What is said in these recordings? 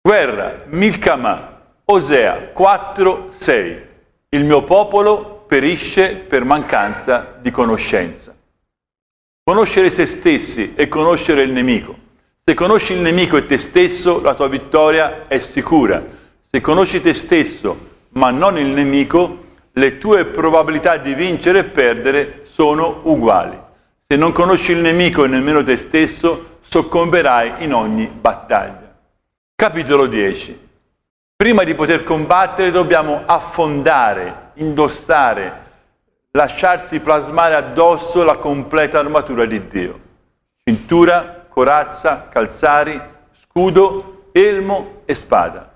Guerra, Milcamà, Osea 4, 6. Il mio popolo perisce per mancanza di conoscenza. Conoscere se stessi e conoscere il nemico. Se conosci il nemico e te stesso, la tua vittoria è sicura. Se conosci te stesso, ma non il nemico, le tue probabilità di vincere e perdere sono uguali. Se non conosci il nemico e nemmeno te stesso, soccomberai in ogni battaglia. Capitolo 10. Prima di poter combattere dobbiamo affondare, indossare, lasciarsi plasmare addosso la completa armatura di Dio. Cintura, corazza, calzari, scudo, elmo e spada.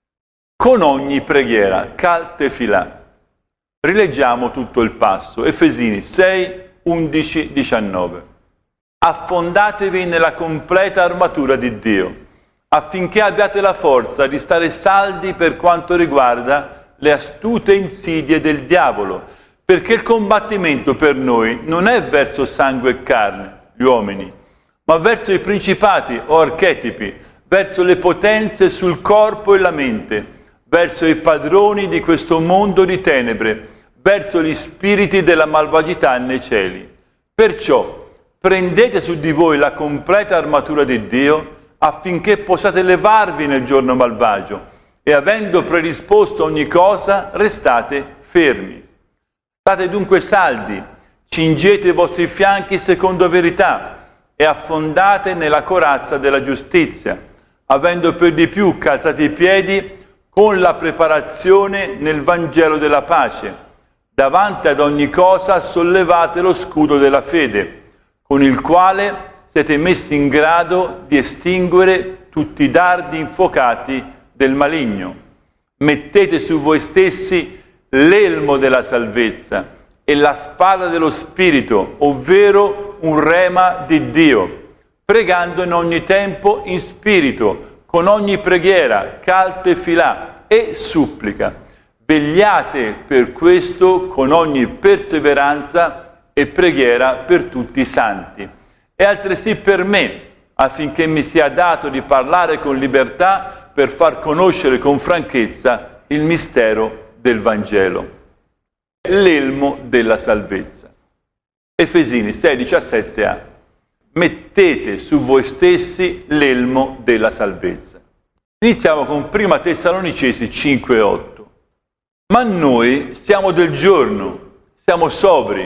Con ogni preghiera, caltefilà. Rileggiamo tutto il passo. Efesini 6, 11, 19. Affondatevi nella completa armatura di Dio, affinché abbiate la forza di stare saldi per quanto riguarda le astute insidie del diavolo, perché il combattimento per noi non è verso sangue e carne, gli uomini, ma verso i principati o archetipi, verso le potenze sul corpo e la mente, verso i padroni di questo mondo di tenebre, verso gli spiriti della malvagità nei cieli. Perciò prendete su di voi la completa armatura di Dio, affinché possiate levarvi nel giorno malvagio e, avendo predisposto ogni cosa, restate fermi. State dunque saldi, cingete i vostri fianchi secondo verità e affondate nella corazza della giustizia, avendo per di più calzati i piedi con la preparazione nel Vangelo della pace. Davanti ad ogni cosa sollevate lo scudo della fede, con il quale siete messi in grado di estinguere tutti i dardi infuocati del maligno. Mettete su voi stessi l'elmo della salvezza e la spada dello Spirito, ovvero un rema di Dio, pregando in ogni tempo in spirito, con ogni preghiera, caltefilà e supplica. Vegliate per questo con ogni perseveranza e preghiera per tutti i santi. E altresì per me, affinché mi sia dato di parlare con libertà per far conoscere con franchezza il mistero del Vangelo. L'elmo della salvezza. Efesini 6, 17a. Mettete su voi stessi l'elmo della salvezza. Iniziamo con 1 Tessalonicesi 5, 8. Ma noi siamo del giorno, siamo sobri,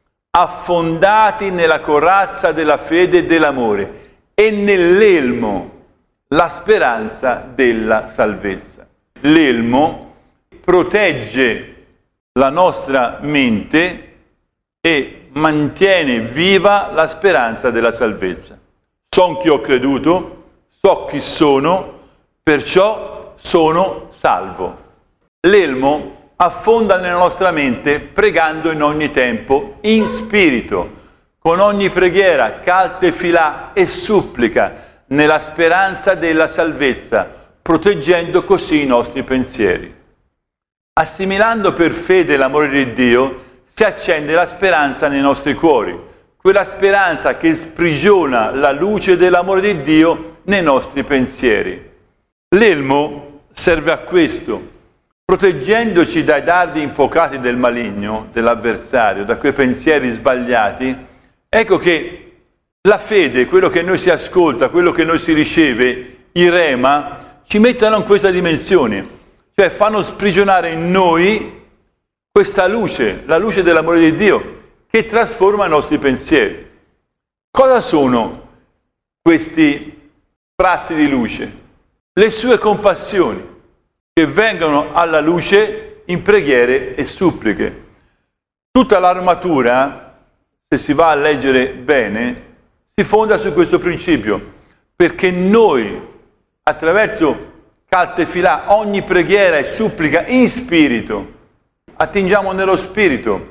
affondati nella corazza della fede e dell'amore e nell'elmo, la speranza della salvezza. L'elmo protegge la nostra mente e mantiene viva la speranza della salvezza. So chi ho creduto, so chi sono, perciò sono salvo. L'elmo affonda nella nostra mente pregando in ogni tempo, in spirito, con ogni preghiera, caltefilà e supplica, nella speranza della salvezza, proteggendo così i nostri pensieri. Assimilando per fede l'amore di Dio, si accende la speranza nei nostri cuori, quella speranza che sprigiona la luce dell'amore di Dio nei nostri pensieri. L'elmo serve a questo, proteggendoci dai dardi infuocati del maligno, dell'avversario, da quei pensieri sbagliati. Ecco che la fede, quello che noi si ascolta, quello che noi si riceve, i rema, ci mettono in questa dimensione, cioè fanno sprigionare in noi questa luce, la luce dell'amore di Dio, che trasforma i nostri pensieri. Cosa sono questi sprazzi di luce? Le sue compassioni, che vengono alla luce in preghiere e suppliche. Tutta l'armatura, se si va a leggere bene, si fonda su questo principio, perché noi, attraverso caltefilà, ogni preghiera e supplica in spirito, attingiamo nello spirito,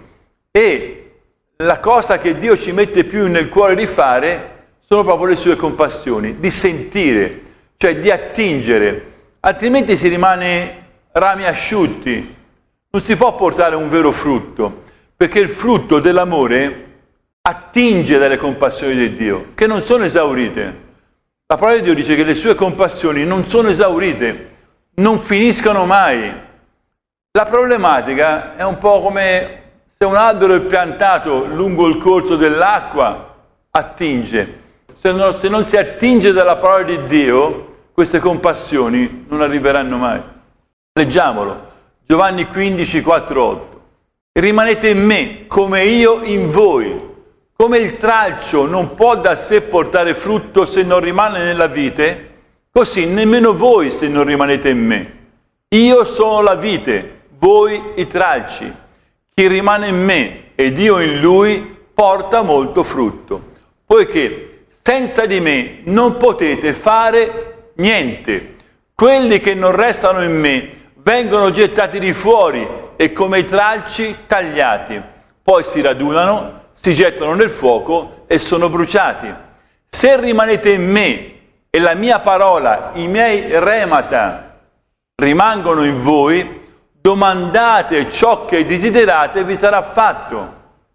e la cosa che Dio ci mette più nel cuore di fare sono proprio le sue compassioni, di sentire, cioè di attingere. Altrimenti si rimane rami asciutti, non si può portare un vero frutto, perché il frutto dell'amore attinge dalle compassioni di Dio, che non sono esaurite. La parola di Dio dice che le sue compassioni non sono esaurite, non finiscono mai. La problematica è un po' come se un albero è piantato lungo il corso dell'acqua, attinge. Se non si attinge dalla parola di Dio, queste compassioni non arriveranno mai. Leggiamolo. Giovanni 15, 4, 8. Rimanete in me, come io in voi. Come il tralcio non può da sé portare frutto se non rimane nella vite, così nemmeno voi se non rimanete in me. Io sono la vite, voi i tralci. Chi rimane in me ed io in lui porta molto frutto, poiché senza di me non potete fare niente. Quelli che non restano in me vengono gettati di fuori e come i tralci tagliati, poi si radunano, si gettano nel fuoco e sono bruciati. Se rimanete in me e la mia parola, i miei remata, rimangono in voi, domandate ciò che desiderate e vi sarà fatto.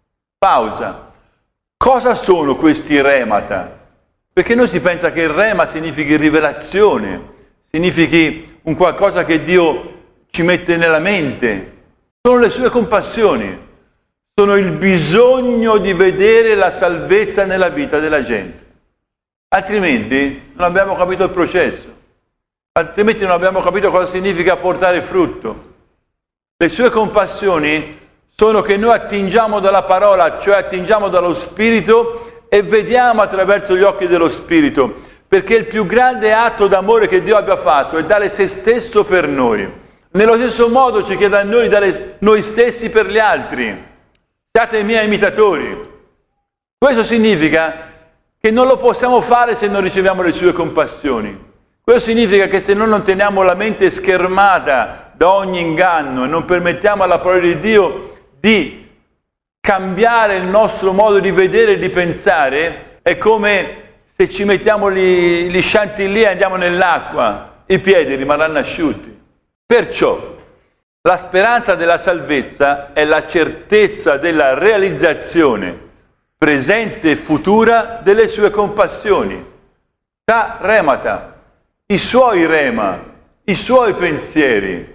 Pausa. Cosa sono questi remata? Perché noi si pensa che il rema significhi rivelazione, significhi un qualcosa che Dio ci mette nella mente. Sono le sue compassioni. Sono il bisogno di vedere la salvezza nella vita della gente. Altrimenti non abbiamo capito il processo. Altrimenti non abbiamo capito cosa significa portare frutto. Le sue compassioni sono che noi attingiamo dalla parola, cioè attingiamo dallo Spirito e vediamo attraverso gli occhi dello Spirito. Perché il più grande atto d'amore che Dio abbia fatto è dare se stesso per noi. Nello stesso modo ci chiede a noi di dare noi stessi per gli altri. Siate i miei imitatori. Questo significa che non lo possiamo fare se non riceviamo le sue compassioni. Questo significa che se noi non teniamo la mente schermata da ogni inganno e non permettiamo alla parola di Dio di cambiare il nostro modo di vedere e di pensare, è come se ci mettiamo gli sciantilli e andiamo nell'acqua, i piedi rimarranno asciutti. Perciò la speranza della salvezza è la certezza della realizzazione presente e futura delle sue compassioni. Ta remata, i suoi rema, i suoi pensieri,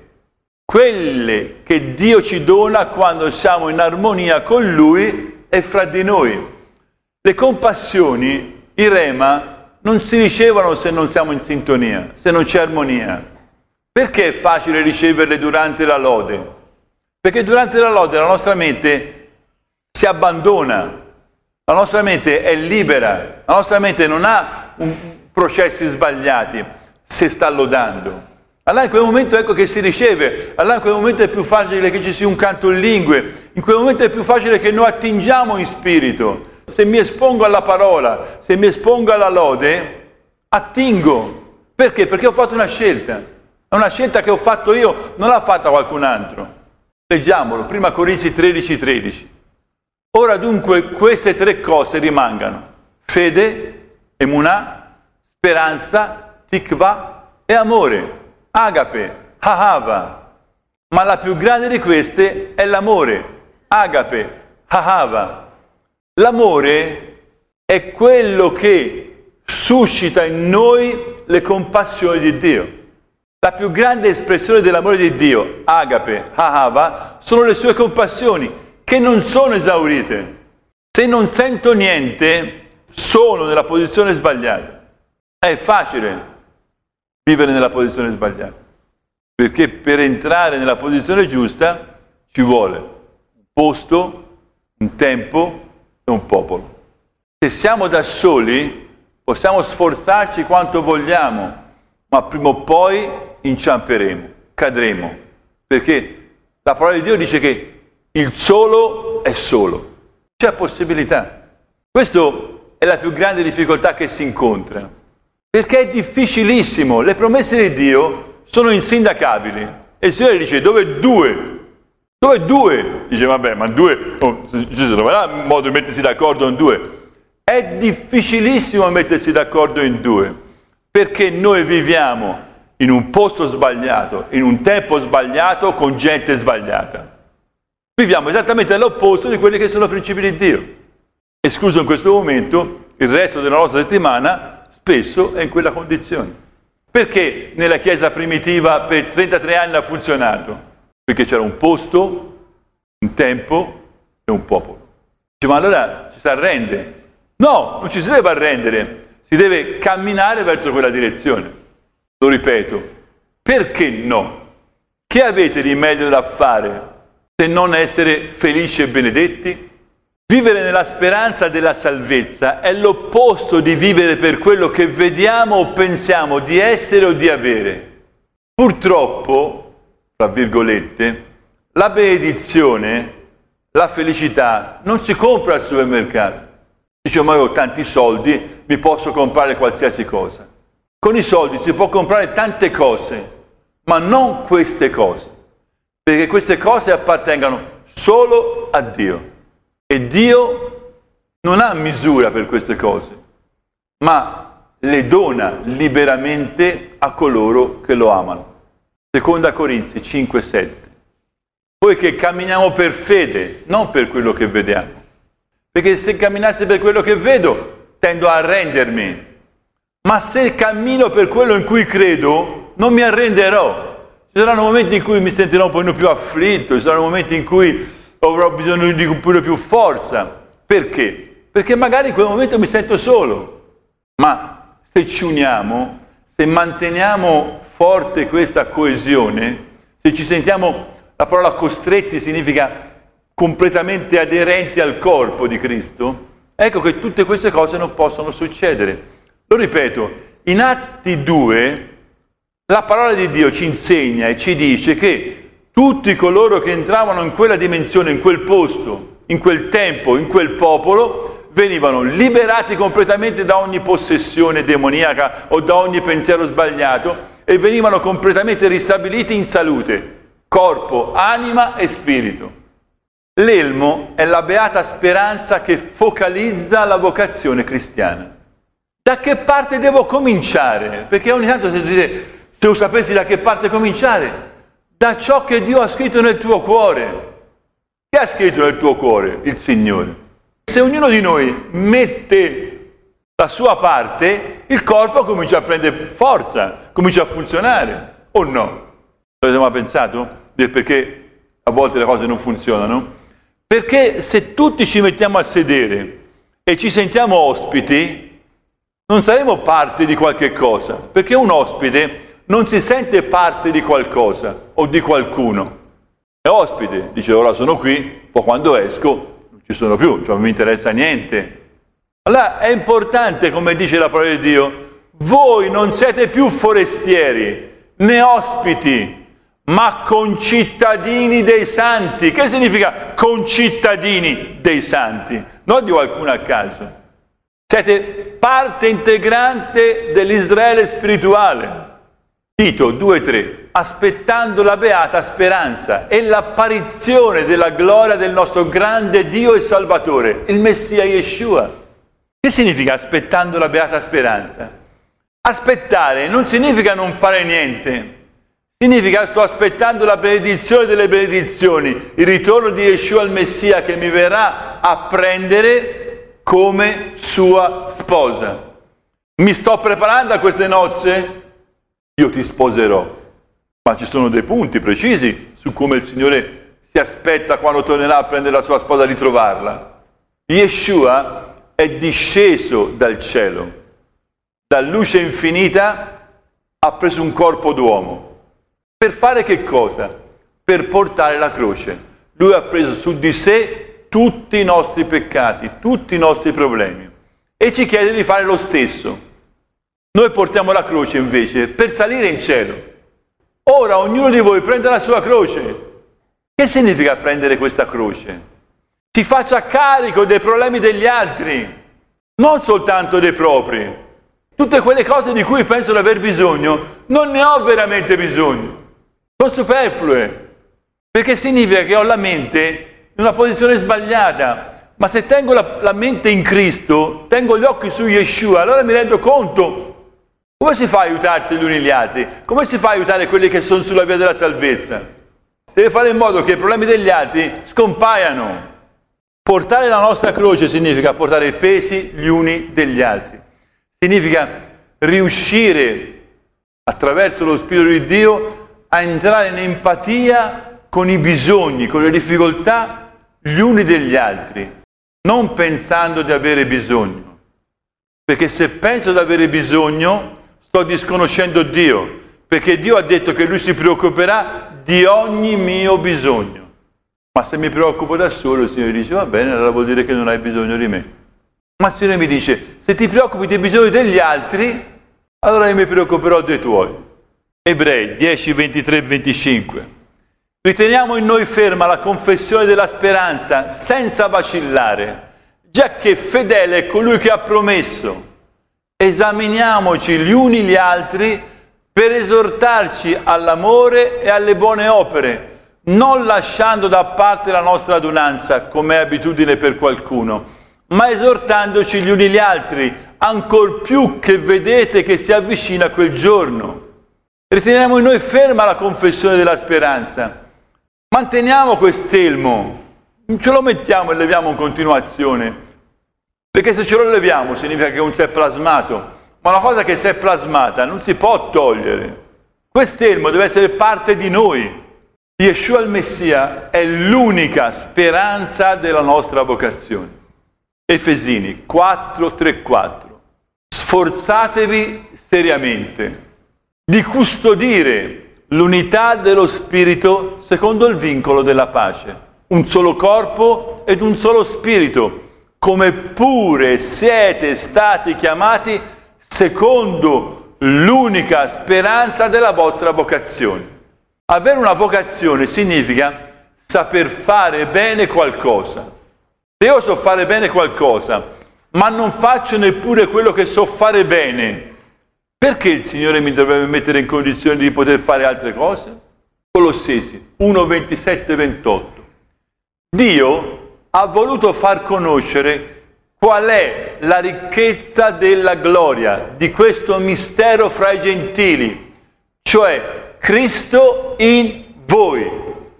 quelle che Dio ci dona quando siamo in armonia con Lui e fra di noi. Le compassioni, i rema, non si ricevono se non siamo in sintonia, se non c'è armonia. Perché è facile riceverle durante la lode? Perché durante la lode la nostra mente si abbandona, la nostra mente è libera, la nostra mente non ha processi sbagliati se sta lodando. Allora in quel momento ecco che si riceve, allora in quel momento è più facile che ci sia un canto in lingue, in quel momento è più facile che noi attingiamo in spirito. Se mi espongo alla parola, se mi espongo alla lode, attingo. Perché? Perché ho fatto una scelta. È una scelta che ho fatto io, non l'ha fatta qualcun altro. Leggiamolo, 1 Corinzi 13:13. Ora dunque queste tre cose rimangano: fede, emunah, speranza, tikva e amore, agape, ahava. Ma la più grande di queste è l'amore, agape, ahava. L'amore è quello che suscita in noi le compassioni di Dio. La più grande espressione dell'amore di Dio, agape, ahava, sono le sue compassioni, che non sono esaurite. Se non sento niente, sono nella posizione sbagliata. È facile vivere nella posizione sbagliata, perché per entrare nella posizione giusta ci vuole un posto, un tempo e un popolo. Se siamo da soli, possiamo sforzarci quanto vogliamo, ma prima o poi inciamperemo, cadremo, perché la parola di Dio dice che il solo è solo. C'è possibilità. Questa è la più grande difficoltà che si incontra, perché è difficilissimo. Le promesse di Dio sono insindacabili. E il Signore dice: dove due? Dove due? Dice: vabbè, ma due, ci si troverà un modo di mettersi d'accordo in due. È difficilissimo mettersi d'accordo in due, perché noi viviamo in un posto sbagliato, in un tempo sbagliato, con gente sbagliata. Viviamo esattamente all'opposto di quelli che sono i principi di Dio. Escluso in questo momento il resto della nostra settimana, spesso è in quella condizione. Perché nella Chiesa primitiva per 33 anni ha funzionato? Perché c'era un posto, un tempo e un popolo. Dice, ma allora ci si arrende? No, non ci si deve arrendere, si deve camminare verso quella direzione. Lo ripeto, perché no? Che avete di meglio da fare se non essere felici e benedetti? Vivere nella speranza della salvezza è l'opposto di vivere per quello che vediamo o pensiamo di essere o di avere. Purtroppo, tra virgolette, la benedizione, la felicità non si compra al supermercato. Dice, ma io ho tanti soldi, mi posso comprare qualsiasi cosa. Con i soldi si può comprare tante cose, ma non queste cose, perché queste cose appartengono solo a Dio. E Dio non ha misura per queste cose, ma le dona liberamente a coloro che lo amano. Seconda Corinzi 5,7. Poiché camminiamo per fede, non per quello che vediamo. Perché se camminassi per quello che vedo, tendo a arrendermi. Ma se cammino per quello in cui credo, non mi arrenderò. Ci saranno momenti in cui mi sentirò un po' più afflitto, ci saranno momenti in cui avrò bisogno di un po' più forza. Perché? Perché magari in quel momento mi sento solo. Ma se ci uniamo, se manteniamo forte questa coesione, se ci sentiamo, la parola costretti significa completamente aderenti al corpo di Cristo, ecco che tutte queste cose non possono succedere. Lo ripeto, in Atti 2 la parola di Dio ci insegna e ci dice che tutti coloro che entravano in quella dimensione, in quel posto, in quel tempo, in quel popolo, venivano liberati completamente da ogni possessione demoniaca o da ogni pensiero sbagliato e venivano completamente ristabiliti in salute, corpo, anima e spirito. L'elmo è la beata speranza che focalizza la vocazione cristiana. Da che parte devo cominciare? Perché ogni tanto si dice, se tu sapessi da che parte cominciare, da ciò che Dio ha scritto nel tuo cuore. Che ha scritto nel tuo cuore? Il Signore. Se ognuno di noi mette la sua parte, il corpo comincia a prendere forza, comincia a funzionare, o no? Avete mai pensato? Perché a volte le cose non funzionano? Perché se tutti ci mettiamo a sedere e ci sentiamo ospiti, non saremo parte di qualche cosa, perché un ospite non si sente parte di qualcosa o di qualcuno. È ospite, dice ora sono qui, poi quando esco non ci sono più, cioè non mi interessa niente. Allora è importante, come dice la parola di Dio, voi non siete più forestieri, né ospiti, ma concittadini dei santi. Che significa concittadini dei santi? Non di qualcuno a caso. Siete parte integrante dell'Israele spirituale. Tito 2,3, aspettando la beata speranza e l'apparizione della gloria del nostro grande Dio e Salvatore, il Messia Yeshua. Che significa aspettando la beata speranza? Aspettare non significa non fare niente, significa sto aspettando la benedizione delle benedizioni, il ritorno di Yeshua il Messia che mi verrà a prendere come sua sposa. Mi sto preparando a queste nozze? Io ti sposerò. Ma ci sono dei punti precisi su come il Signore si aspetta quando tornerà a prendere la sua sposa a ritrovarla. Yeshua è disceso dal cielo, da luce infinita ha preso un corpo d'uomo. Per fare che cosa? Per portare la croce. Lui ha preso su di sé tutti i nostri peccati, tutti i nostri problemi e ci chiede di fare lo stesso. Noi portiamo la croce invece per salire in cielo. Ora ognuno di voi prende la sua croce. Che significa prendere questa croce? Si faccia carico dei problemi degli altri, non soltanto dei propri. Tutte quelle cose di cui penso di aver bisogno, non ne ho veramente bisogno. Sono superflue. Perché significa che ho la mente in una posizione sbagliata. Ma se tengo la mente in Cristo, tengo gli occhi su Yeshua, allora mi rendo conto. Come si fa a aiutarsi gli uni gli altri? Come si fa a aiutare quelli che sono sulla via della salvezza? Si deve fare in modo che i problemi degli altri scompaiano. Portare la nostra croce significa portare i pesi gli uni degli altri. significa riuscire attraverso lo Spirito di Dio a entrare in empatia con i bisogni, con le difficoltà gli uni degli altri, non pensando di avere bisogno. Perché se penso di avere bisogno, sto disconoscendo Dio, perché Dio ha detto che Lui si preoccuperà di ogni mio bisogno. Ma se mi preoccupo da solo, il Signore dice, va bene, allora vuol dire che non hai bisogno di me. Ma il Signore mi dice, se ti preoccupi dei bisogni degli altri, allora io mi preoccuperò dei tuoi. Ebrei 10, 23 e 25. Riteniamo in noi ferma la confessione della speranza, senza vacillare, giacché fedele è colui che ha promesso. Esaminiamoci gli uni gli altri per esortarci all'amore e alle buone opere, non lasciando da parte la nostra adunanza, come è abitudine per qualcuno, ma esortandoci gli uni gli altri, ancor più che vedete che si avvicina quel giorno. Riteniamo in noi ferma la confessione della speranza. Manteniamo quest'elmo, non ce lo mettiamo e leviamo in continuazione, perché se ce lo leviamo significa che non si è plasmato, ma una cosa che si è plasmata non si può togliere. Quest'elmo deve essere parte di noi. Yeshua il Messia è l'unica speranza della nostra vocazione. Efesini 4, 3, 4. Sforzatevi seriamente di custodire l'unità dello Spirito secondo il vincolo della pace. Un solo corpo ed un solo Spirito, come pure siete stati chiamati secondo l'unica speranza della vostra vocazione. Avere una vocazione significa saper fare bene qualcosa. Se io so fare bene qualcosa, ma non faccio neppure quello che so fare bene, perché il Signore mi dovrebbe mettere in condizione di poter fare altre cose? Colossesi 1, 27 e 28. Dio ha voluto far conoscere qual è la ricchezza della gloria di questo mistero fra i gentili, cioè Cristo in voi,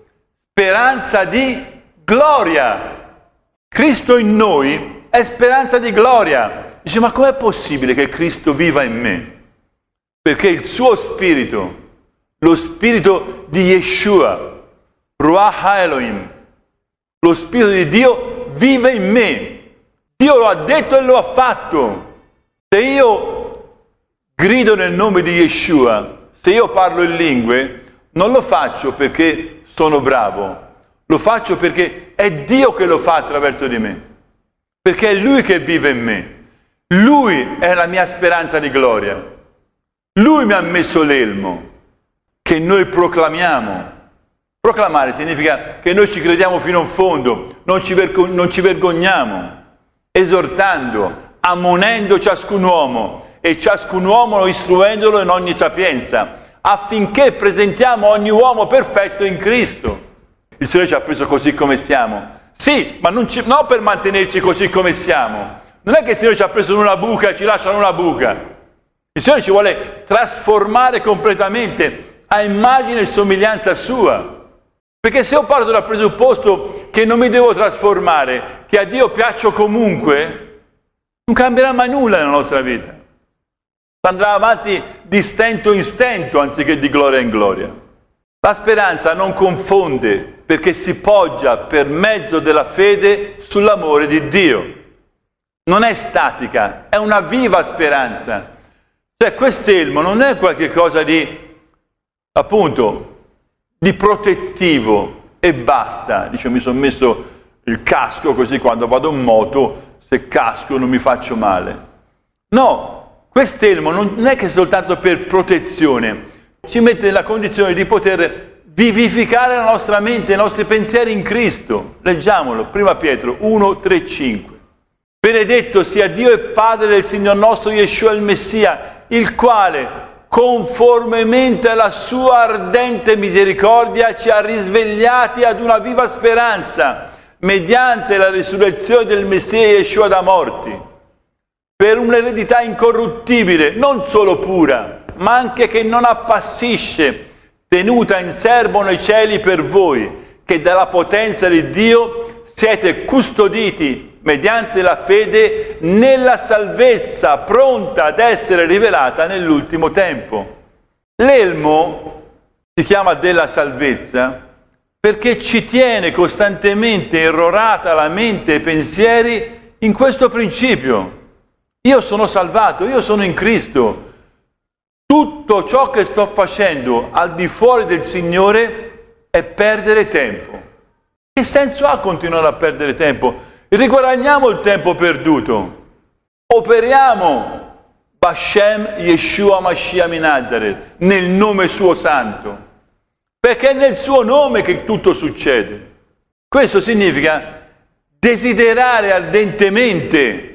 speranza di gloria. Cristo in noi è speranza di gloria. Dice, ma com'è possibile che Cristo viva in me? Perché il suo spirito, lo spirito di Yeshua, Ruach Elohim, lo spirito di Dio vive in me. Dio lo ha detto e lo ha fatto. Se io grido nel nome di Yeshua, se io parlo in lingue, non lo faccio perché sono bravo, lo faccio perché è Dio che lo fa attraverso di me, perché è Lui che vive in me. Lui è la mia speranza di gloria. Lui mi ha messo l'elmo che noi proclamiamo. Proclamare significa che noi ci crediamo fino in fondo, non ci vergogniamo, esortando, ammonendo ciascun uomo e ciascun uomo istruendolo in ogni sapienza, affinché presentiamo ogni uomo perfetto in Cristo. Il Signore ci ha preso così come siamo. Sì, ma non per mantenerci così come siamo. Non è che il Signore ci ha preso in una buca e ci lascia in una buca. Il Signore ci vuole trasformare completamente a immagine e somiglianza sua. Perché se io parto dal presupposto che non mi devo trasformare, che a Dio piaccio comunque, non cambierà mai nulla nella nostra vita. Andrà avanti di stento in stento anziché di gloria in gloria. La speranza non confonde perché si poggia per mezzo della fede sull'amore di Dio. Non è statica, è una viva speranza. Cioè quest'elmo non è qualche cosa di, appunto, di protettivo e basta. Dice, mi sono messo il casco così quando vado in moto, se casco non mi faccio male. No, quest'elmo non è che soltanto per protezione, ci mette nella condizione di poter vivificare la nostra mente, i nostri pensieri in Cristo. Leggiamolo, 1 Pietro 1, 3, 5. Benedetto sia Dio e Padre del Signor nostro Yeshua il Messia, il quale, conformemente alla sua ardente misericordia, ci ha risvegliati ad una viva speranza, mediante la risurrezione del Messia Yeshua da morti, per un'eredità incorruttibile, non solo pura, ma anche che non appassisce, tenuta in serbo nei cieli per voi, che dalla potenza di Dio siete custoditi mediante la fede nella salvezza pronta ad essere rivelata nell'ultimo tempo. L'elmo si chiama della salvezza perché ci tiene costantemente irrorata la mente e i pensieri in questo principio. Io sono salvato, io sono in Cristo. Tutto ciò che sto facendo al di fuori del Signore è perdere tempo. Che senso ha continuare a perdere tempo? Riguadagniamo il tempo perduto. Operiamo Bashem Yeshua Mashiach min Nazaret, nel nome suo santo. Perché è nel suo nome che tutto succede. Questo significa desiderare ardentemente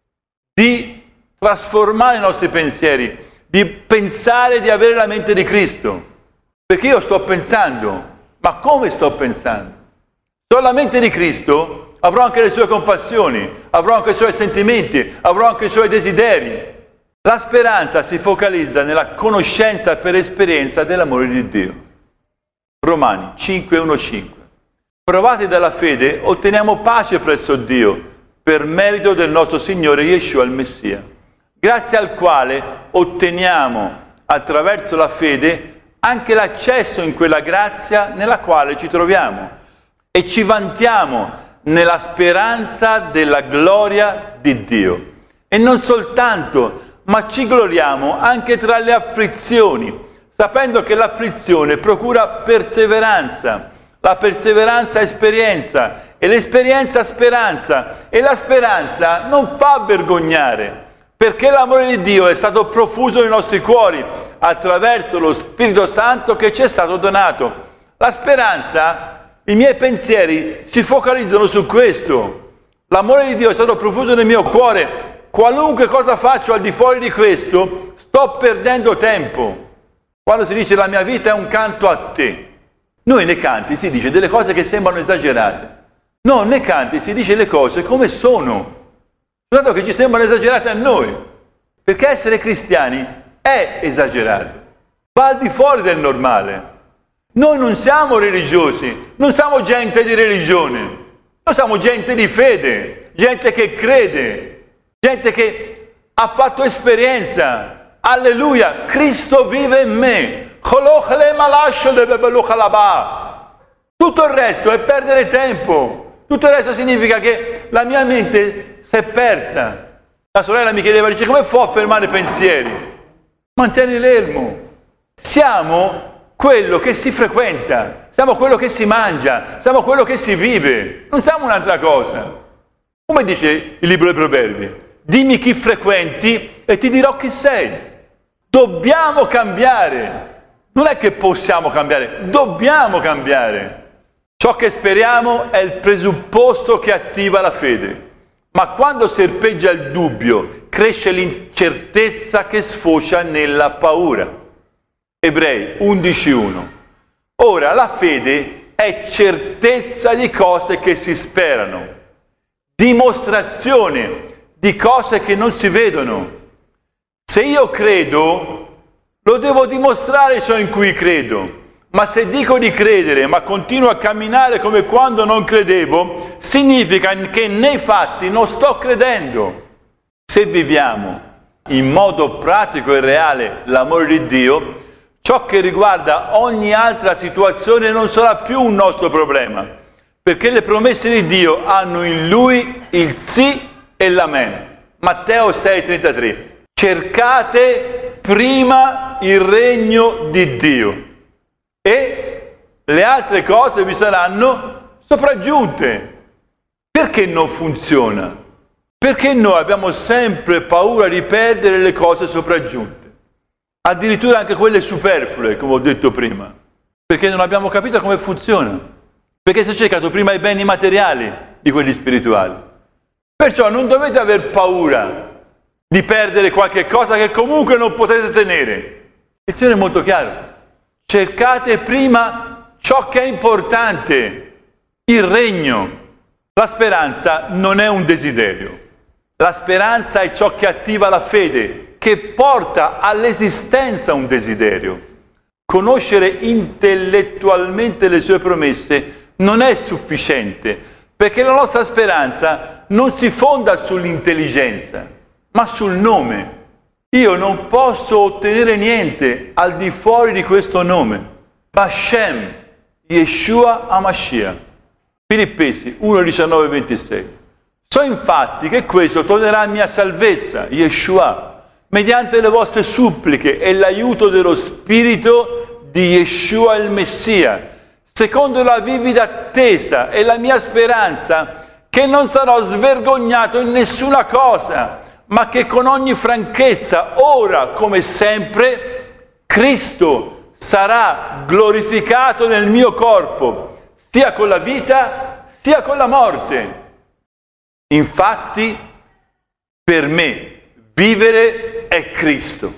di trasformare i nostri pensieri, di pensare di avere la mente di Cristo. Perché io sto pensando, ma come sto pensando? Se ho la mente di Cristo, avrò anche le sue compassioni, avrò anche i suoi sentimenti, avrò anche i suoi desideri. La speranza si focalizza nella conoscenza per esperienza dell'amore di Dio. Romani 5:1-5. Provati dalla fede, otteniamo pace presso Dio, per merito del nostro Signore Yeshua il Messia, grazie al quale otteniamo, attraverso la fede, anche l'accesso in quella grazia nella quale ci troviamo e ci vantiamo nella speranza della gloria di Dio. E non soltanto, ma ci gloriamo anche tra le afflizioni, sapendo che l'afflizione procura perseveranza, la perseveranza esperienza, e l'esperienza speranza, e la speranza non fa vergognare, perché l'amore di Dio è stato profuso nei nostri cuori attraverso lo Spirito Santo che ci è stato donato. La speranza, i miei pensieri si focalizzano su questo. L'amore di Dio è stato profuso nel mio cuore. Qualunque cosa faccio al di fuori di questo, sto perdendo tempo. Quando si dice la mia vita è un canto a te, noi nei canti si dice delle cose che sembrano esagerate. No, nei canti si dice le cose come sono, soltanto che ci sembrano esagerate a noi, perché essere cristiani è esagerato, va al di fuori del normale. Noi non siamo religiosi, non siamo gente di religione, noi siamo gente di fede, gente che crede, gente che ha fatto esperienza. Alleluia, Cristo vive in me. Tutto il resto è perdere tempo. Tutto il resto significa che la mia mente si è persa. La sorella mi chiedeva, dice, come può fermare i pensieri? Mantieni l'elmo. Siamo quello che si frequenta, siamo quello che si mangia, siamo quello che si vive, non siamo un'altra cosa. Come dice il libro dei Proverbi, dimmi chi frequenti e ti dirò chi sei. Dobbiamo cambiare. Non è che possiamo cambiare, dobbiamo cambiare. Ciò che speriamo è il presupposto che attiva la fede. Ma quando serpeggia il dubbio, cresce l'incertezza che sfocia nella paura. Ebrei 11:1. Ora, la fede è certezza di cose che si sperano, dimostrazione di cose che non si vedono. Se io credo, lo devo dimostrare ciò in cui credo. Ma se dico di credere, ma continuo a camminare come quando non credevo, significa che nei fatti non sto credendo. Se viviamo in modo pratico e reale l'amore di Dio, ciò che riguarda ogni altra situazione non sarà più un nostro problema, perché le promesse di Dio hanno in Lui il sì e l'amen. Matteo 6,33. Cercate prima il regno di Dio e le altre cose vi saranno sopraggiunte. Perché non funziona? Perché noi abbiamo sempre paura di perdere le cose sopraggiunte, addirittura anche quelle superflue, come ho detto prima, perché non abbiamo capito come funziona, perché si è cercato prima i beni materiali di quelli spirituali. Perciò non dovete aver paura di perdere qualche cosa che comunque non potete tenere. Il Signore è molto chiaro. Cercate prima ciò che è importante, il regno. La speranza non è un desiderio. La speranza è ciò che attiva la fede, che porta all'esistenza un desiderio. Conoscere intellettualmente le sue promesse non è sufficiente, perché la nostra speranza non si fonda sull'intelligenza, ma sul nome. Io non posso ottenere niente al di fuori di questo nome. Bashem, Yeshua HaMashiach. Filippesi 1, 19 e 26. So infatti che questo tornerà a mia salvezza, Yeshua, mediante le vostre suppliche e l'aiuto dello Spirito di Yeshua il Messia, secondo la vivida attesa e la mia speranza, che non sarò svergognato in nessuna cosa, ma che con ogni franchezza, ora come sempre, Cristo sarà glorificato nel mio corpo, sia con la vita sia con la morte. Infatti, per me, vivere è Cristo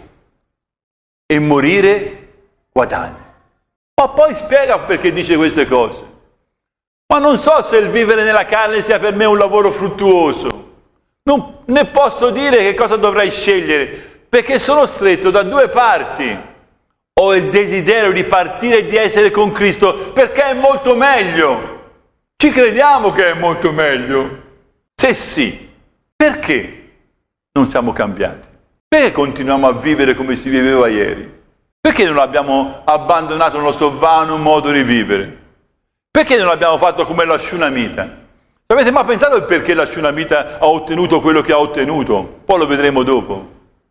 e morire guadagno. Ma poi spiega perché dice queste cose. Ma non so se il vivere nella carne sia per me un lavoro fruttuoso. Non ne posso dire che cosa dovrei scegliere, perché sono stretto da due parti. Ho il desiderio di partire e di essere con Cristo, perché è molto meglio. Ci crediamo che è molto meglio? Se sì, perché non siamo cambiati? Perché continuiamo a vivere come si viveva ieri? Perché non abbiamo abbandonato il nostro vano modo di vivere? Perché non abbiamo fatto come la Shunamita? Avete mai pensato il perché la Shunamita ha ottenuto quello che ha ottenuto? Poi lo vedremo dopo.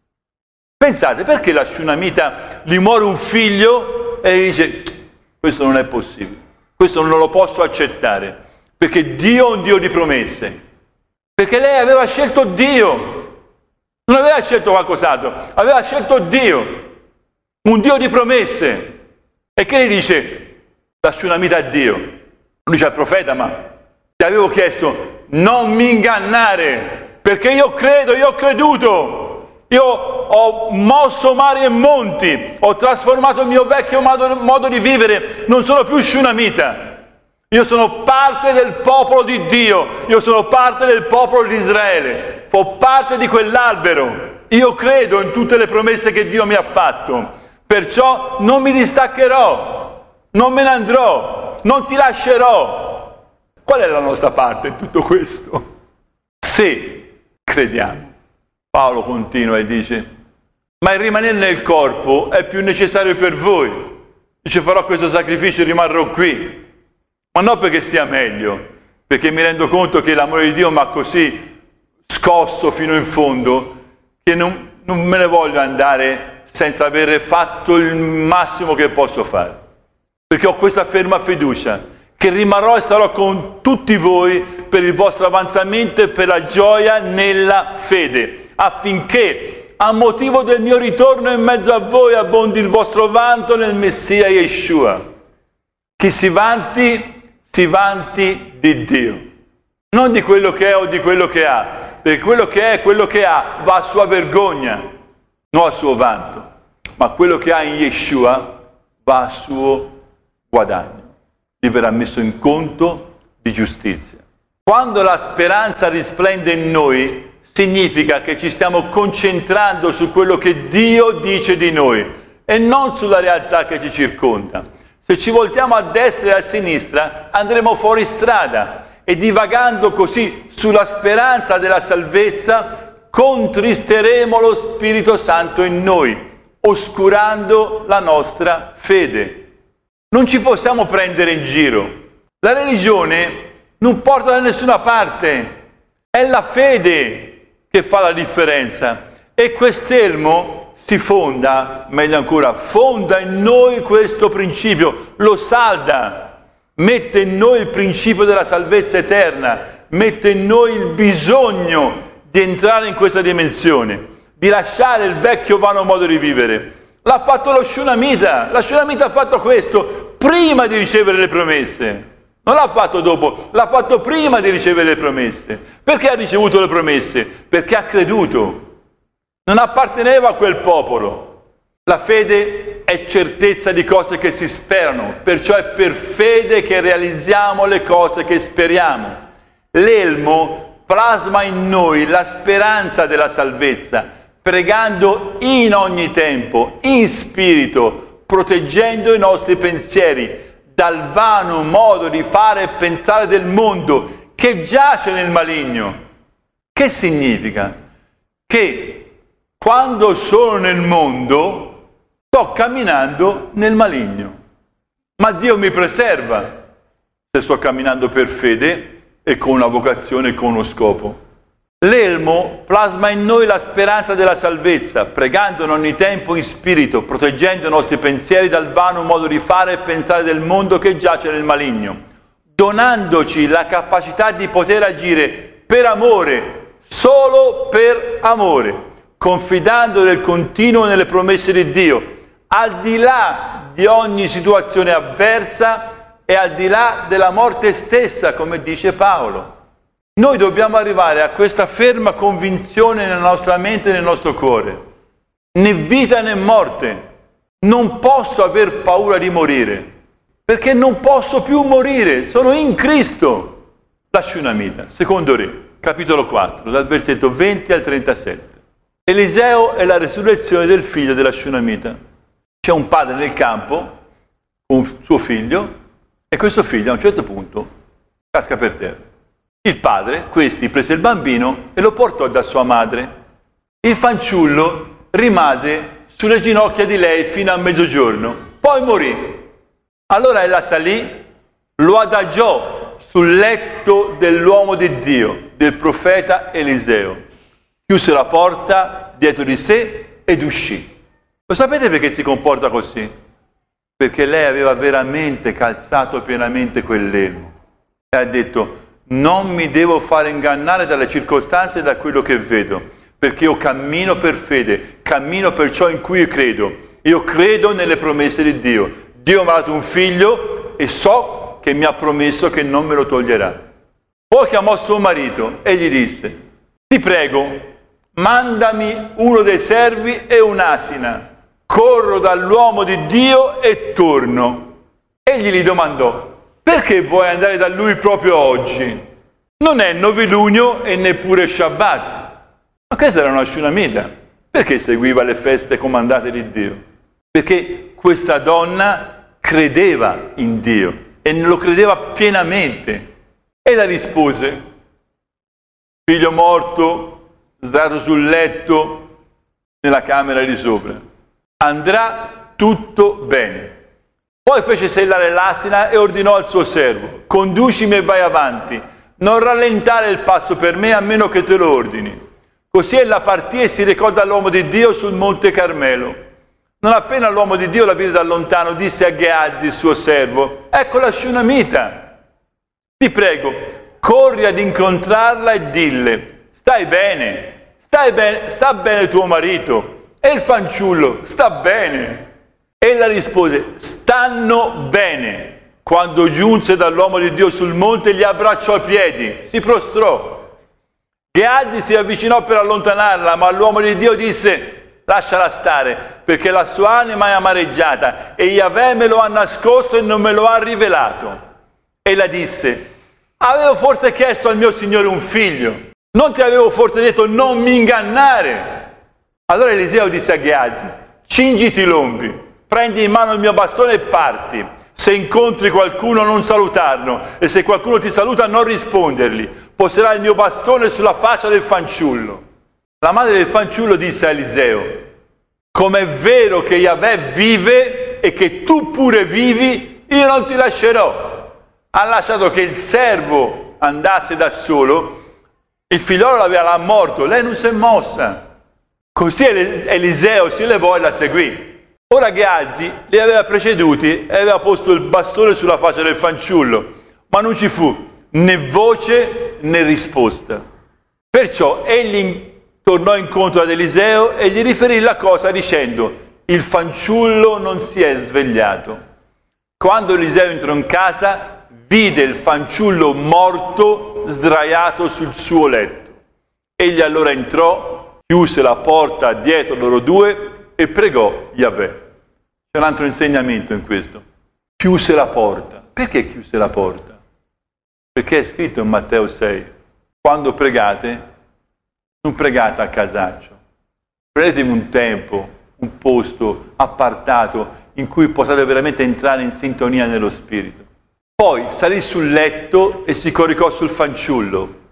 Pensate, perché la Shunamita gli muore un figlio e gli dice: questo non è possibile, questo non lo posso accettare, perché Dio è un Dio di promesse. Perché lei aveva scelto Dio, non aveva scelto qualcos'altro, aveva scelto Dio, un Dio di promesse. E che gli dice la Shunamita a Dio? Non dice al profeta: ma ti avevo chiesto non mi ingannare, perché io credo, io ho creduto, io ho mosso mari e monti, ho trasformato il mio vecchio modo di vivere, non sono più Shunamita. Io sono parte del popolo di Dio, io sono parte del popolo di Israele, fo parte di quell'albero, io credo in tutte le promesse che Dio mi ha fatto, perciò non mi distaccherò, non me ne andrò, non ti lascerò. Qual è la nostra parte in tutto questo? Se crediamo. Paolo continua e dice: ma il rimanere nel corpo è più necessario per voi. Dice: farò questo sacrificio e rimarrò qui. Ma non perché sia meglio, perché mi rendo conto che l'amore di Dio mi ha così scosso fino in fondo che non me ne voglio andare senza aver fatto il massimo che posso fare. Perché ho questa ferma fiducia che rimarrò e sarò con tutti voi per il vostro avanzamento e per la gioia nella fede, affinché a motivo del mio ritorno in mezzo a voi abbondi il vostro vanto nel Messia Yeshua. Chi si vanti di Dio, non di quello che è o di quello che ha, perché quello che è e quello che ha va a sua vergogna, non a suo vanto, ma quello che ha in Yeshua va a suo guadagno, gli verrà messo in conto di giustizia. Quando la speranza risplende in noi, significa che ci stiamo concentrando su quello che Dio dice di noi e non sulla realtà che ci circonda. Se ci voltiamo a destra e a sinistra, andremo fuori strada e divagando così sulla speranza della salvezza, contristeremo lo Spirito Santo in noi, oscurando la nostra fede. Non ci possiamo prendere in giro. La religione non porta da nessuna parte. È la fede che fa la differenza. E quest'elmo si fonda, meglio ancora, fonda in noi questo principio, lo salda, mette in noi il principio della salvezza eterna, mette in noi il bisogno di entrare in questa dimensione, di lasciare il vecchio vano modo di vivere. L'ha fatto lo Shunamita, la Shunamita ha fatto questo prima di ricevere le promesse, non l'ha fatto dopo, l'ha fatto prima di ricevere le promesse. Perché ha ricevuto le promesse? Perché ha creduto. Non apparteneva a quel popolo. La fede è certezza di cose che si sperano, perciò è per fede che realizziamo le cose che speriamo. L'elmo plasma in noi la speranza della salvezza, pregando in ogni tempo, in spirito, proteggendo i nostri pensieri dal vano modo di fare e pensare del mondo che giace nel maligno. Che significa? Che quando sono nel mondo sto camminando nel maligno, ma Dio mi preserva se sto camminando per fede e con una vocazione e con uno scopo. L'elmo plasma in noi la speranza della salvezza, pregando in ogni tempo in spirito, proteggendo i nostri pensieri dal vano modo di fare e pensare del mondo che giace nel maligno, donandoci la capacità di poter agire per amore, solo per amore, confidando nel continuo nelle promesse di Dio, al di là di ogni situazione avversa e al di là della morte stessa, come dice Paolo. Noi dobbiamo arrivare a questa ferma convinzione nella nostra mente e nel nostro cuore. Né vita né morte. Non posso aver paura di morire, perché non posso più morire, sono in Cristo. La Shunamita, secondo Re, capitolo 4, dal versetto 20 al 37. Eliseo è la resurrezione del figlio della Shunamita. C'è un padre nel campo con suo figlio e questo figlio a un certo punto casca per terra. Il padre, prese il bambino e lo portò da sua madre. Il fanciullo rimase sulle ginocchia di lei fino a mezzogiorno, poi morì. Allora ella salì, lo adagiò sul letto dell'uomo di Dio, del profeta Eliseo, chiuse la porta dietro di sé ed uscì. Lo sapete perché si comporta così? Perché lei aveva veramente calzato pienamente quell'elmo e ha detto: non mi devo fare ingannare dalle circostanze e da quello che vedo, perché io cammino per fede, cammino per ciò in cui credo. Io credo nelle promesse di Dio. Dio mi ha dato un figlio e so che mi ha promesso che non me lo toglierà. Poi chiamò suo marito e gli disse: ti prego, mandami uno dei servi e un'asina. Corro dall'uomo di Dio e torno. Egli gli domandò: perché vuoi andare da lui proprio oggi? Non è novilunio e neppure Shabbat. Ma questa era una Shunamita. Perché seguiva le feste comandate di Dio? Perché questa donna credeva in Dio e lo credeva pienamente. E la rispose: figlio morto, sdraiato sul letto, nella camera di sopra. Andrà tutto bene. Poi fece sellare l'asina e ordinò al suo servo: conducimi e vai avanti, non rallentare il passo per me a meno che te lo ordini. Così ella partì e si recò dall'uomo di Dio sul monte Carmelo. Non appena l'uomo di Dio la vide da lontano, disse a Gehazi, il suo servo: ecco la Shunamita. Ti prego, corri ad incontrarla e dille: sta bene tuo marito, e il fanciullo sta bene. Ella rispose: stanno bene. Quando giunse dall'uomo di Dio sul monte, gli abbracciò i piedi, si prostrò. Gehazi si avvicinò per allontanarla, ma l'uomo di Dio disse: lasciala stare, perché la sua anima è amareggiata e Yahweh me lo ha nascosto e non me lo ha rivelato. Ella disse: avevo forse chiesto al mio Signore un figlio? Non ti avevo forse detto non mi ingannare? Allora Eliseo disse a Gehazi: cingiti i lombi, prendi in mano il mio bastone e parti. Se incontri qualcuno non salutarlo, e se qualcuno ti saluta non rispondergli. Poserai il mio bastone sulla faccia del fanciullo. La madre del fanciullo disse a Eliseo: com'è vero che Yahweh vive e che tu pure vivi, io non ti lascerò. Ha lasciato che il servo andasse da solo, il figliolo l'aveva morto, lei non si è mossa. Così Eliseo si levò e la seguì. Ora Gehazi li aveva preceduti e aveva posto il bastone sulla faccia del fanciullo, ma non ci fu né voce né risposta. Perciò egli tornò incontro ad Eliseo e gli riferì la cosa dicendo: il fanciullo non si è svegliato. Quando Eliseo entrò in casa, vide il fanciullo morto sdraiato sul suo letto. Egli allora entrò, chiuse la porta dietro loro due e pregò Yahweh. C'è un altro insegnamento in questo. Chiuse la porta. Perché chiuse la porta? Perché è scritto in Matteo 6: quando pregate, non pregate a casaccio. Prendetevi un tempo, un posto appartato in cui possiate veramente entrare in sintonia nello Spirito. Poi salì sul letto e si coricò sul fanciullo.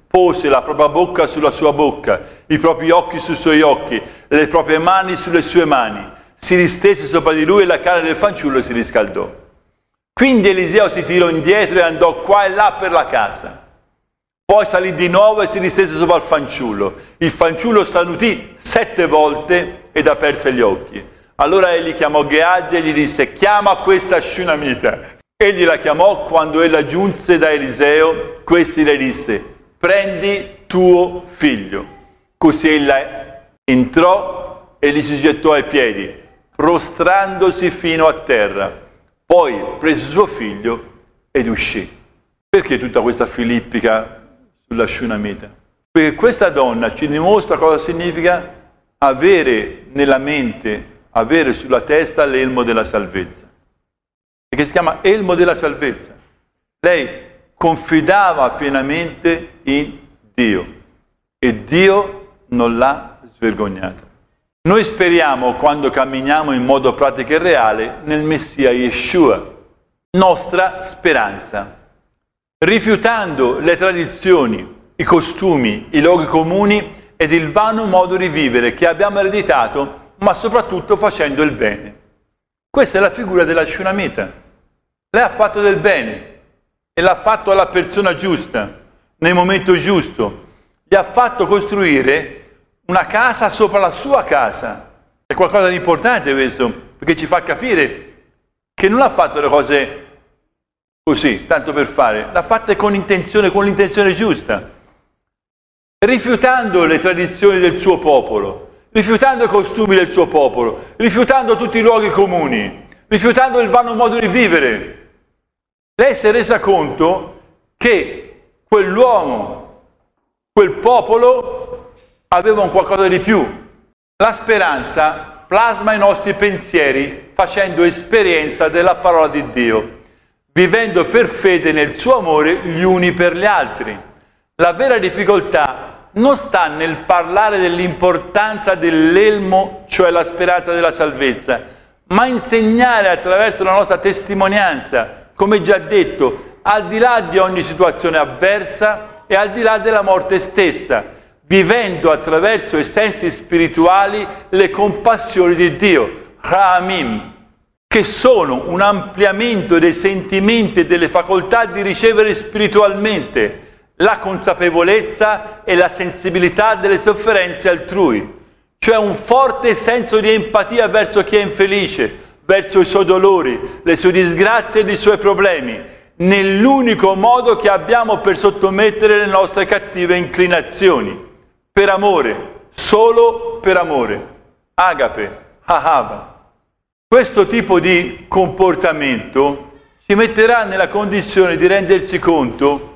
pose la propria bocca sulla sua bocca, i propri occhi sui suoi occhi, le proprie mani sulle sue mani, si distese sopra di lui e la carne del fanciullo si riscaldò. Quindi Eliseo si tirò indietro e andò qua e là per la casa. Poi salì di nuovo e si distese sopra il fanciullo. Il fanciullo starnutì 7 volte ed aperse gli occhi. Allora egli chiamò Gehazi e gli disse: chiama questa Shunamita. Egli la chiamò. Quando ella giunse da Eliseo, questi le disse: prendi tuo figlio. Così ella entrò e gli si gettò ai piedi, prostrandosi fino a terra. Poi prese suo figlio ed uscì. Perché tutta questa filippica sulla Shunamita? Perché questa donna ci dimostra cosa significa avere nella mente, avere sulla testa l'elmo della salvezza, che si chiama elmo della salvezza. Lei confidava pienamente in Dio e Dio non l'ha svergognata. Noi speriamo, quando camminiamo in modo pratico e reale, nel Messia Yeshua, nostra speranza, rifiutando le tradizioni, i costumi, i luoghi comuni ed il vano modo di vivere che abbiamo ereditato, ma soprattutto facendo il bene. Questa è la figura della Shunamita. Lei ha fatto del bene e l'ha fatto alla persona giusta, nel momento giusto. Gli ha fatto costruire una casa sopra la sua casa. È qualcosa di importante questo, perché ci fa capire che non ha fatto le cose così, tanto per fare, l'ha fatta con l'intenzione giusta, rifiutando le tradizioni del suo popolo, rifiutando i costumi del suo popolo, rifiutando tutti i luoghi comuni, rifiutando il vano modo di vivere. Lei si è resa conto che quell'uomo, quel popolo, aveva un qualcosa di più. La speranza plasma i nostri pensieri facendo esperienza della parola di Dio, vivendo per fede nel suo amore gli uni per gli altri. La vera difficoltà non sta nel parlare dell'importanza dell'elmo, cioè la speranza della salvezza, ma insegnare attraverso la nostra testimonianza, come già detto, al di là di ogni situazione avversa e al di là della morte stessa, vivendo attraverso i sensi spirituali le compassioni di Dio, Ra'amim, che sono un ampliamento dei sentimenti e delle facoltà di ricevere spiritualmente la consapevolezza e la sensibilità delle sofferenze altrui, cioè un forte senso di empatia verso chi è infelice, verso i suoi dolori, le sue disgrazie e i suoi problemi, nell'unico modo che abbiamo per sottomettere le nostre cattive inclinazioni, per amore, solo per amore, agape, ahava. Questo tipo di comportamento ci metterà nella condizione di rendersi conto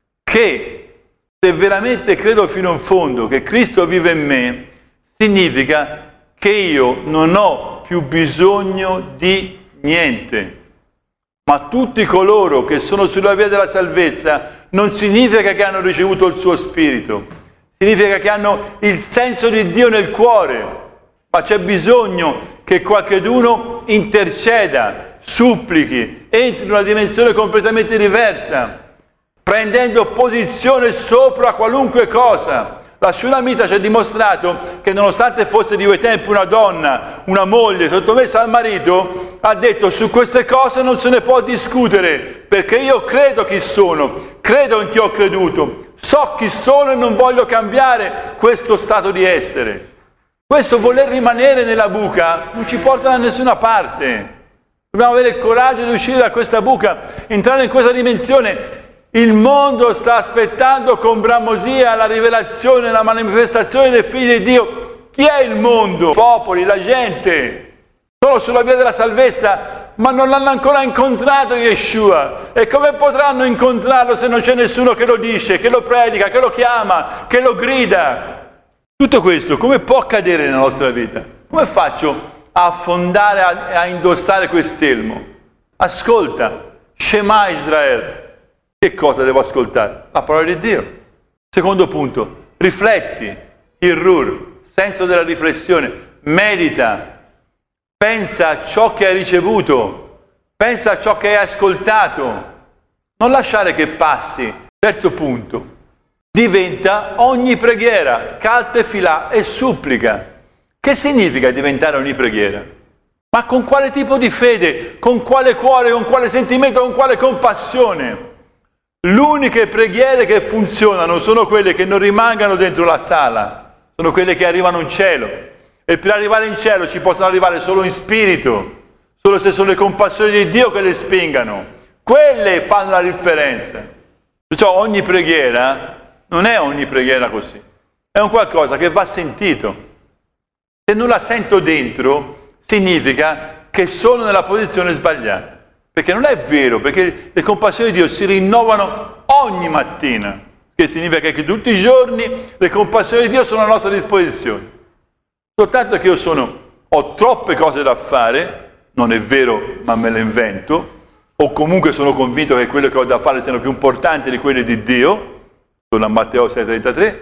che se veramente credo fino in fondo che Cristo vive in me, significa che io non ho più bisogno di niente. Ma tutti coloro che sono sulla via della salvezza non significa che hanno ricevuto il suo spirito, significa che hanno il senso di Dio nel cuore, ma c'è bisogno che qualcheduno interceda, supplichi, entri in una dimensione completamente diversa, prendendo posizione sopra qualunque cosa. La Shunamita ci ha dimostrato che nonostante fosse di quei tempi una donna, una moglie sottomessa al marito, ha detto: su queste cose non se ne può discutere, perché io credo chi sono, credo in chi ho creduto, so chi sono e non voglio cambiare questo stato di essere. Questo voler rimanere nella buca non ci porta da nessuna parte. Dobbiamo avere il coraggio di uscire da questa buca, entrare in questa dimensione. Il mondo sta aspettando con bramosia la rivelazione, la manifestazione del Figlio di Dio. Chi è il mondo? I popoli, la gente. Sono sulla via della salvezza, ma non l'hanno ancora incontrato Yeshua. E come potranno incontrarlo se non c'è nessuno che lo dice, che lo predica, che lo chiama, che lo grida? Tutto questo come può accadere nella nostra vita? Come faccio a affondare, a indossare quest'elmo? Ascolta, Shema Israele. Che cosa devo ascoltare? La parola di Dio. Secondo punto, rifletti, Hirur, senso della riflessione, medita, pensa a ciò che hai ricevuto, pensa a ciò che hai ascoltato, non lasciare che passi. Terzo punto, diventa ogni preghiera, calta e filà e supplica. Che significa diventare ogni preghiera? Ma con quale tipo di fede? Con quale cuore? Con quale sentimento? Con quale compassione? L'uniche preghiere che funzionano sono quelle che non rimangano dentro la sala, sono quelle che arrivano in cielo. E per arrivare in cielo ci possono arrivare solo in spirito, solo se sono le compassioni di Dio che le spingano. Quelle fanno la differenza. Perciò ogni preghiera non è ogni preghiera così, è un qualcosa che va sentito. Se non la sento dentro, significa che sono nella posizione sbagliata. Perché non è vero, perché le compassioni di Dio si rinnovano ogni mattina, che significa che tutti i giorni le compassioni di Dio sono a nostra disposizione. Soltanto che ho troppe cose da fare, non è vero, ma me le invento, o comunque sono convinto che quelle che ho da fare siano più importanti di quelle di Dio, sono a Matteo 6,33,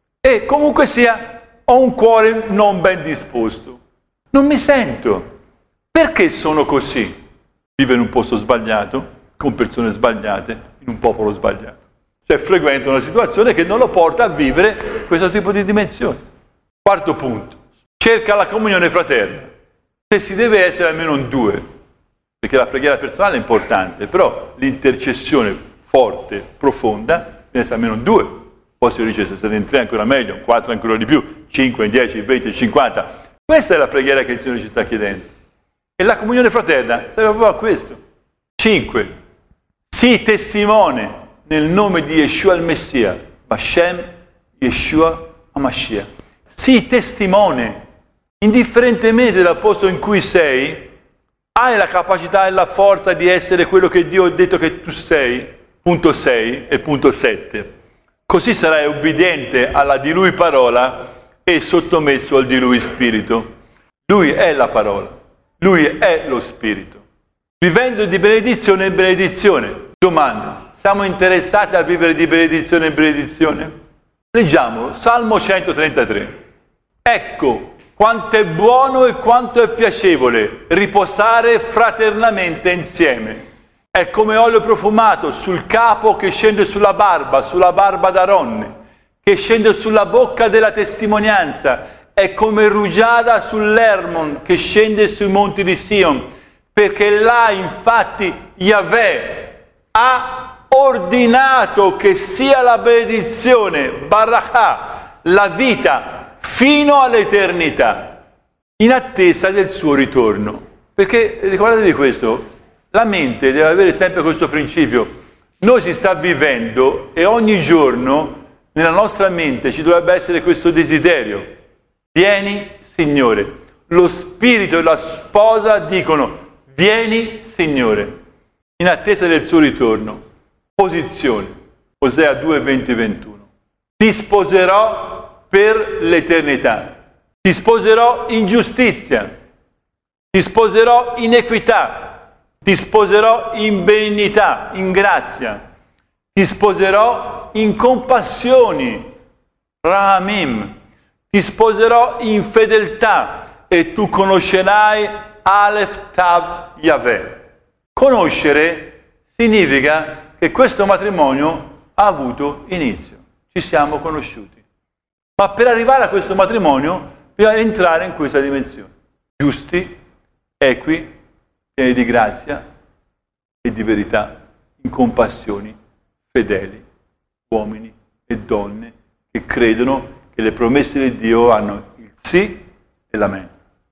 e comunque sia, ho un cuore non ben disposto. Non mi sento. Perché sono così? Vivo in un posto sbagliato, con persone sbagliate, in un popolo sbagliato. Cioè frequento una situazione che non lo porta a vivere questo tipo di dimensione. Quarto punto. Cerca la comunione fraterna. Se si deve essere almeno in 2, perché la preghiera personale è importante, però l'intercessione forte, profonda, deve essere almeno in 2. Poi si dice, se siete in 3 ancora meglio, in 4 ancora di più, 5, 10, 20, 50. Questa è la preghiera che il Signore ci sta chiedendo. E la comunione fraterna serve proprio a questo. 5. Sii testimone nel nome di Yeshua il Messia, Hashem Yeshua HaMashiach. Sii testimone, indifferentemente dal posto in cui sei, hai la capacità e la forza di essere quello che Dio ha detto che tu sei, punto 6 e punto 7. Così sarai obbediente alla di Lui parola e sottomesso al di Lui spirito. Lui è la parola. Lui è lo Spirito. Vivendo di benedizione in benedizione. Domanda, siamo interessati a vivere di benedizione in benedizione? Leggiamo Salmo 133. Ecco, quanto è buono e quanto è piacevole riposare fraternamente insieme. È come olio profumato sul capo che scende sulla barba d'Aaronne, che scende sulla bocca della testimonianza. È come rugiada sull'Hermon che scende sui monti di Sion, perché là infatti Yahweh ha ordinato che sia la benedizione, Barakah, la vita, fino all'eternità, in attesa del suo ritorno. Perché ricordatevi questo, la mente deve avere sempre questo principio. Noi si sta vivendo e ogni giorno nella nostra mente ci dovrebbe essere questo desiderio. Vieni, Signore. Lo spirito e la sposa dicono, vieni, Signore. In attesa del suo ritorno. Posizione. Osea 2, 20, 21. Ti sposerò per l'eternità. Ti sposerò in giustizia. Ti sposerò in equità. Ti sposerò in benignità, in grazia. Ti sposerò in compassioni. Rahamim. Ti sposerò in fedeltà e tu conoscerai Aleph Tav Yahweh. Conoscere significa che questo matrimonio ha avuto inizio. Ci siamo conosciuti. Ma per arrivare a questo matrimonio bisogna entrare in questa dimensione. Giusti, equi, pieni di grazia e di verità, in compassioni, fedeli, uomini e donne che credono che le promesse di Dio hanno il sì e l'amen.